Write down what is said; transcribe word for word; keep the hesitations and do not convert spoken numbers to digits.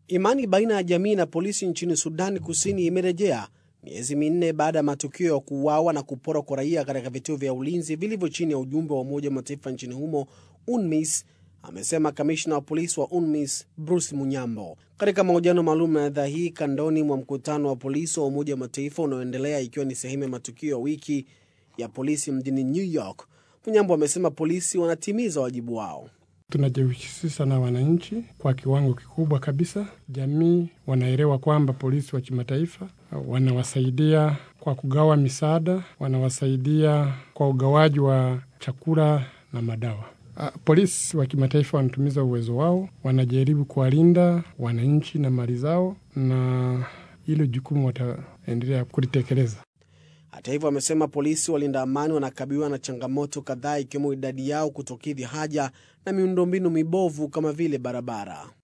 Imani baina ya jamii na polisi nchini Sudan Kusini imerejea miezi minne baada ya matukio ya kuuawa na kuporwa kwa raia katika vituo vya ulinzi vilivyo chini ya ujumbe wa Umoja wa Mataifa nchini humo, UNMISS, amesema kamishna wa polisi wa UNMISS Bruce Munyambo. Katika mahojiano maalum na idhaa hii kandoni mwa mkutano wa polisi wa Umoja wa Mataifa unaoendelea ikiwa ni sehemu ya matukio ya wiki ya polisi mjini New York, Munyambo amesema polisi wanatimiza wajibu wao. Tunajihusisha na wananchi kwa kiwango kikubwa kabisa. Jamii wanaelewa kwamba polisi wa kimataifa wanawasaidia kwa kugawa misaada, wanawasaidia kwa ugawaji wa chakula na madawa. Polisi wa kimataifa wanatumiza uwezo wao, wanajaribu kuwalinda wananchi na mali zao, na hilo jukumu wataendelea kulitekeleza. Hata hivyo, amesema polisi walinda amani wanakabiliwa na changamoto kadhaa ikiwemo idadi yao kutokidhi haja na miundombinu mibovu kama vile barabara.